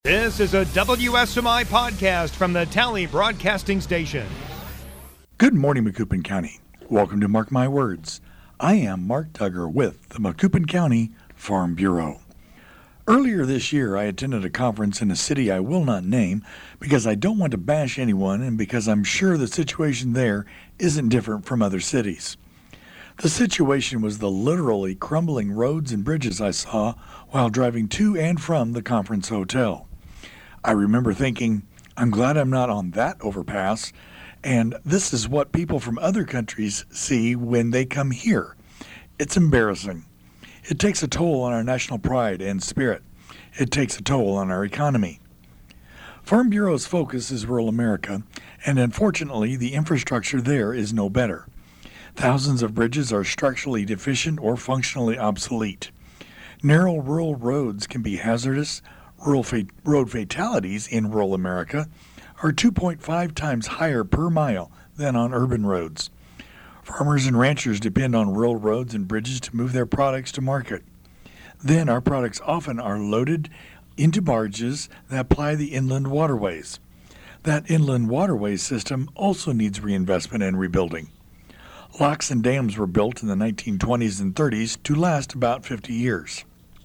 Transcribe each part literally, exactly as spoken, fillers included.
This is a W S M I podcast from the Tally Broadcasting Station. Good morning, Macoupin County. Welcome to Mark My Words. I am Mark Duggar with the Macoupin County Farm Bureau. Earlier this year, I attended a conference in a city I will not name because I don't want to bash anyone and because I'm sure the situation there isn't different from other cities. The situation was the literally crumbling roads and bridges I saw while driving to and from the conference hotel. I remember thinking, I'm glad I'm not on that overpass, and this is what people from other countries see when they come here. It's embarrassing. It takes a toll on our national pride and spirit. It takes a toll on our economy. Farm Bureau's focus is rural America, and unfortunately, the infrastructure there is no better. Thousands of bridges are structurally deficient or functionally obsolete. Narrow rural roads can be hazardous. Rural fa- road fatalities in rural America are two point five times higher per mile than on urban roads. Farmers and ranchers depend on rural roads and bridges to move their products to market. Then our products often are loaded into barges that ply the inland waterways. That inland waterways system also needs reinvestment and rebuilding. Locks and dams were built in the nineteen twenties and thirties to last about fifty years.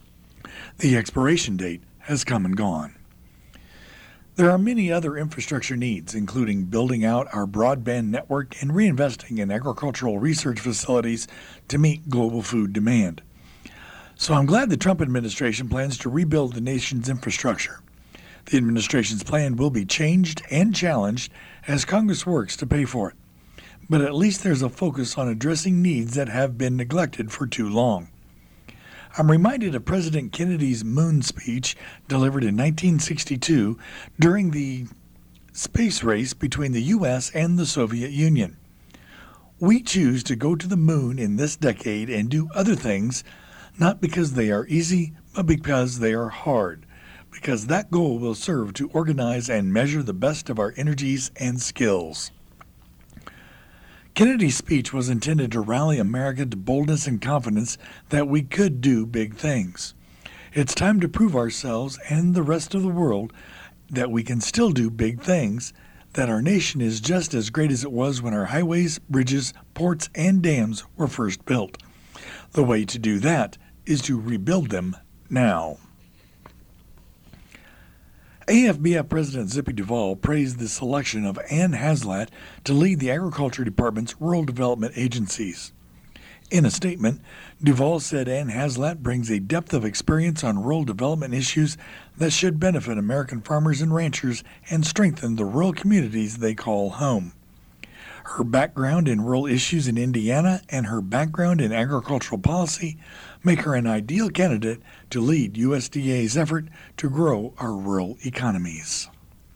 The expiration date has come and gone. There are many other infrastructure needs, including building out our broadband network and reinvesting in agricultural research facilities to meet global food demand. So I'm glad the Trump administration plans to rebuild the nation's infrastructure. The administration's plan will be changed and challenged as Congress works to pay for it. But at least there's a focus on addressing needs that have been neglected for too long. I'm reminded of President Kennedy's moon speech delivered in nineteen sixty-two during the space race between the U S and the Soviet Union. We choose to go to the moon in this decade and do other things, not because they are easy, but because they are hard, because that goal will serve to organize and measure the best of our energies and skills. Kennedy's speech was intended to rally America to boldness and confidence that we could do big things. It's time to prove ourselves and the rest of the world that we can still do big things, that our nation is just as great as it was when our highways, bridges, ports, and dams were first built. The way to do that is to rebuild them now. A F B F President Zippy Duvall praised the selection of Ann Haslat to lead the Agriculture Department's rural development agencies. In a statement, Duvall said Ann Haslat brings a depth of experience on rural development issues that should benefit American farmers and ranchers and strengthen the rural communities they call home. Her background in rural issues in Indiana and her background in agricultural policy make her an ideal candidate to lead U S D A's effort to grow our rural economies.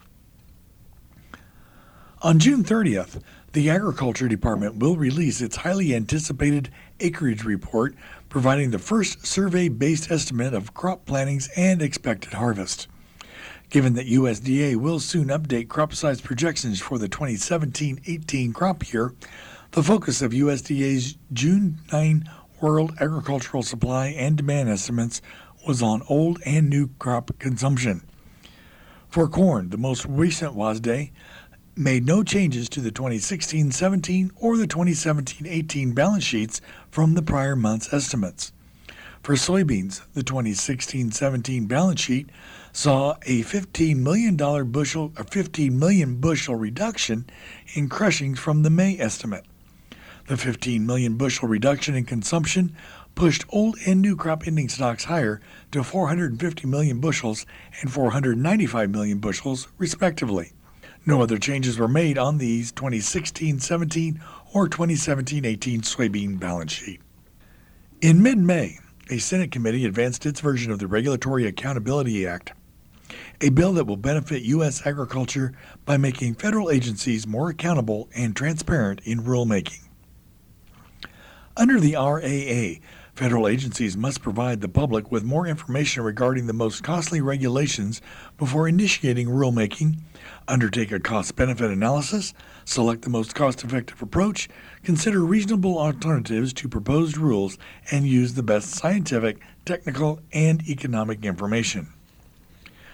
On June thirtieth, the Agriculture Department will release its highly anticipated acreage report, providing the first survey-based estimate of crop plantings and expected harvest. Given that U S D A will soon update crop size projections for the twenty seventeen eighteen crop year, the focus of U S D A's June ninth World Agricultural Supply and Demand estimates was on old and new crop consumption. For corn, the most recent WASDE made no changes to the twenty sixteen seventeen or the twenty seventeen eighteen balance sheets from the prior month's estimates. For soybeans, the twenty sixteen seventeen balance sheet saw a fifteen million dollars bushel or fifteen million bushel reduction in crushings from the May estimate. The fifteen million bushel reduction in consumption pushed old and new crop ending stocks higher to four hundred fifty million bushels and four hundred ninety-five million bushels, respectively. No other changes were made on these twenty sixteen seventeen or twenty seventeen eighteen soybean balance sheet. In mid-May, a Senate committee advanced its version of the Regulatory Accountability Act, a bill that will benefit U S agriculture by making federal agencies more accountable and transparent in rulemaking. Under the R A A, federal agencies must provide the public with more information regarding the most costly regulations before initiating rulemaking, undertake a cost-benefit analysis, select the most cost-effective approach, consider reasonable alternatives to proposed rules, and use the best scientific, technical, and economic information.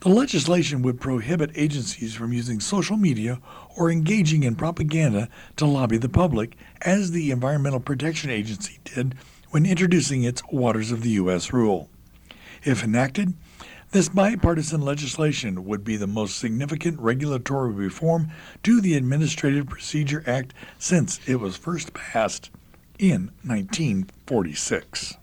The legislation would prohibit agencies from using social media or engaging in propaganda to lobby the public, as the Environmental Protection Agency did when introducing its Waters of the U S rule. If enacted, this bipartisan legislation would be the most significant regulatory reform to the Administrative Procedure Act since it was first passed in nineteen forty-six.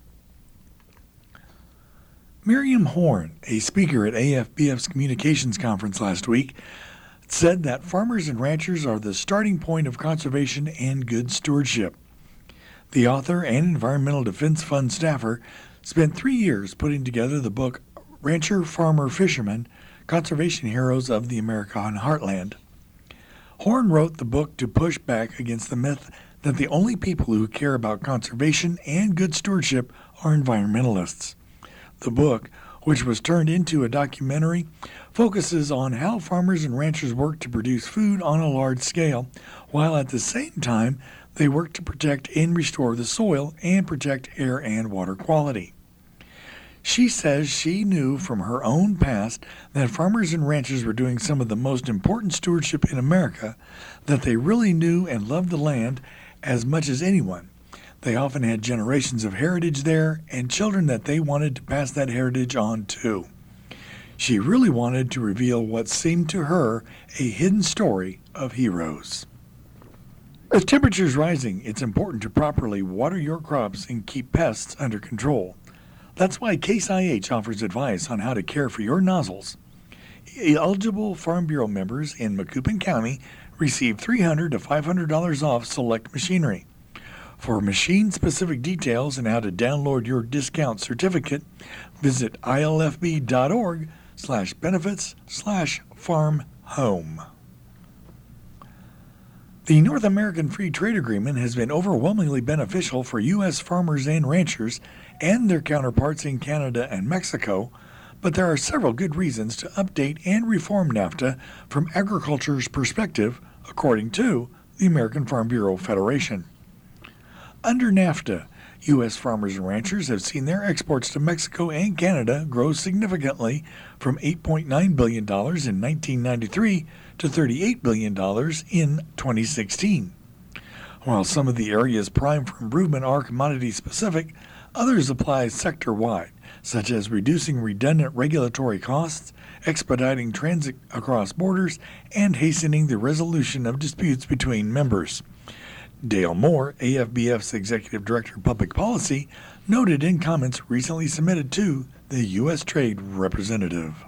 Miriam Horn, a speaker at A F B F's Communications Conference last week, said that farmers and ranchers are the starting point of conservation and good stewardship. The author and Environmental Defense Fund staffer spent three years putting together the book Rancher, Farmer, Fisherman, Conservation Heroes of the American Heartland. Horn wrote the book to push back against the myth that the only people who care about conservation and good stewardship are environmentalists. The book, which was turned into a documentary, focuses on how farmers and ranchers work to produce food on a large scale, while at the same time they work to protect and restore the soil and protect air and water quality. She says she knew from her own past that farmers and ranchers were doing some of the most important stewardship in America, that they really knew and loved the land as much as anyone. They often had generations of heritage there and children that they wanted to pass that heritage on to. She really wanted to reveal what seemed to her a hidden story of heroes. With temperatures rising, it's important to properly water your crops and keep pests under control. That's why Case I H offers advice on how to care for your nozzles. Eligible Farm Bureau members in Macoupin County receive three hundred dollars to five hundred dollars off select machinery. For machine-specific details and how to download your discount certificate, visit ilfb.org slash benefits slash farm home. The North American Free Trade Agreement has been overwhelmingly beneficial for U S farmers and ranchers and their counterparts in Canada and Mexico, but there are several good reasons to update and reform NAFTA from agriculture's perspective, according to the American Farm Bureau Federation. Under NAFTA, U S farmers and ranchers have seen their exports to Mexico and Canada grow significantly from eight point nine billion dollars in nineteen ninety-three to thirty-eight billion dollars in twenty sixteen. While some of the areas primed for improvement are commodity-specific, others apply sector-wide, such as reducing redundant regulatory costs, expediting transit across borders, and hastening the resolution of disputes between members. Dale Moore, A F B F's Executive Director of Public Policy, noted in comments recently submitted to the U S Trade Representative.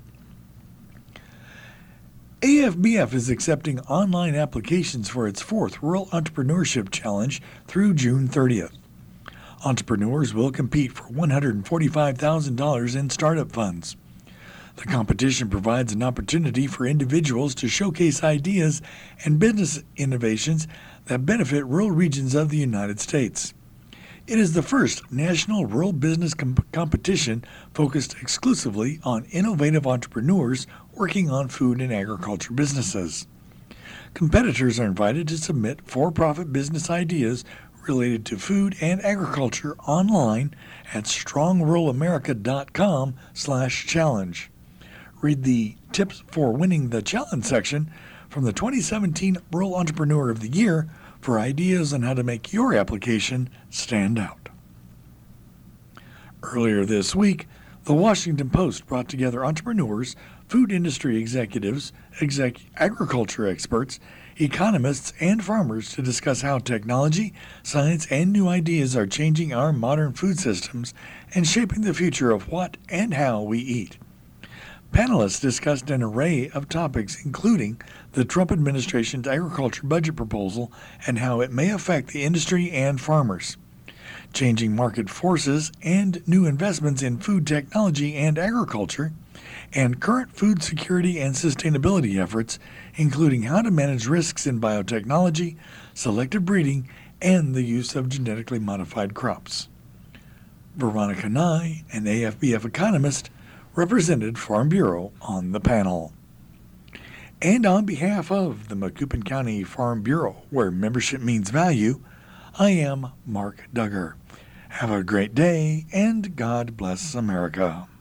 A F B F is accepting online applications for its fourth Rural Entrepreneurship Challenge through June thirtieth. Entrepreneurs will compete for one hundred forty-five thousand dollars in startup funds. The competition provides an opportunity for individuals to showcase ideas and business innovations that benefit rural regions of the United States. It is the first national rural business com- competition focused exclusively on innovative entrepreneurs working on food and agriculture businesses. Competitors are invited to submit for-profit business ideas related to food and agriculture online at strong rural america dot com slash challenge. Read the Tips for Winning the Challenge section from the twenty seventeen Rural Entrepreneur of the Year for ideas on how to make your application stand out. Earlier this week, the Washington Post brought together entrepreneurs, food industry executives, exec- agriculture experts, economists, and farmers to discuss how technology, science, and new ideas are changing our modern food systems and shaping the future of what and how we eat. Panelists discussed an array of topics, including the Trump administration's agriculture budget proposal and how it may affect the industry and farmers, changing market forces and new investments in food technology and agriculture, and current food security and sustainability efforts, including how to manage risks in biotechnology, selective breeding, and the use of genetically modified crops. Veronica Nye, an A F B F economist, represented Farm Bureau on the panel. And on behalf of the Macoupin County Farm Bureau, where membership means value, I am Mark Duggar. Have a great day, and God bless America.